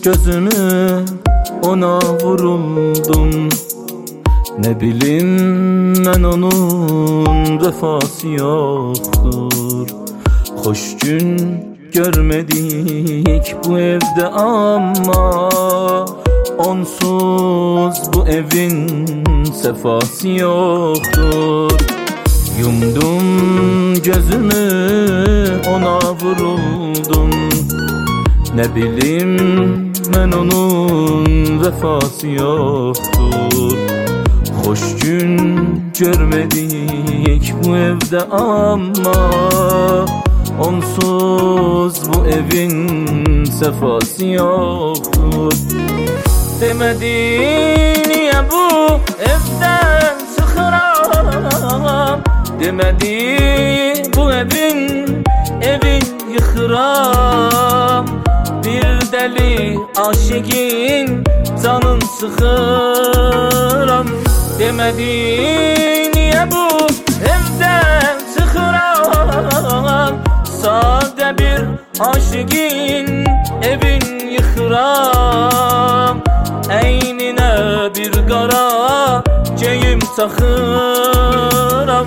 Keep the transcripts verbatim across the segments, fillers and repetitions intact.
gözümü ona vuruldum. Ne bileyim ben onun vefası yoktur. Hoş gün görmedik bu evde ama onsuz bu evin sefası yoktur. Yumdum gözümü ona vuruldum. Ne bileyim ben onun vefası yoktur. Hoş gün görmedik bu evde ama onsuz bu evin sefası yoktur. Demedi niye bu evden çıkıram, demedi bu evin evin yıkıram. Bir deli aşıkın canın sıkıram. Demedi niye bu evden çıkıram, sade bir aşıkın evin yıkıram. Eynine bir kara geyim takıram.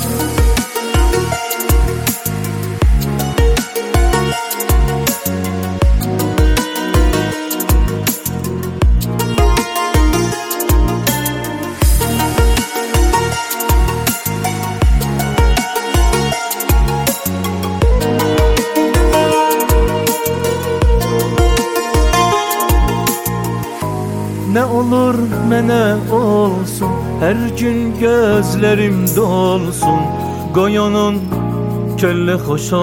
Ne olur mene olsun, her gün gözlerim dolsun. Qoyunun kölli hoş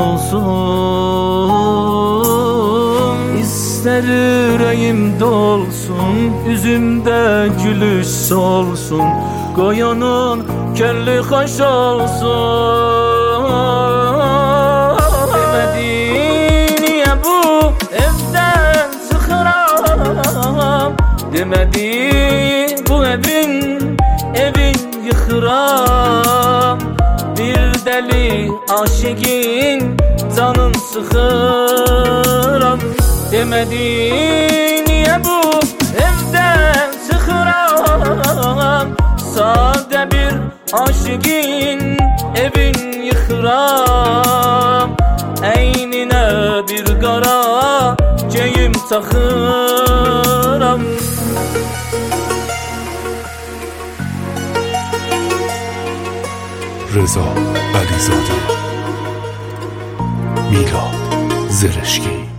olsun. İster yüreğim dolsun, yüzümde gülüş solsun. Qoyunun kölli hoş olsun. Demedi niye bu evden çıkıram, demedi bu evin evin yıkıram. Bir deli aşıkın canın sıkıram. Demedi niye bu evden çıkıram, sade bir aşıkın evin yıkıram. Eynine bir kara geyim takıram. رضا علیزاده، میلاد زرشکی.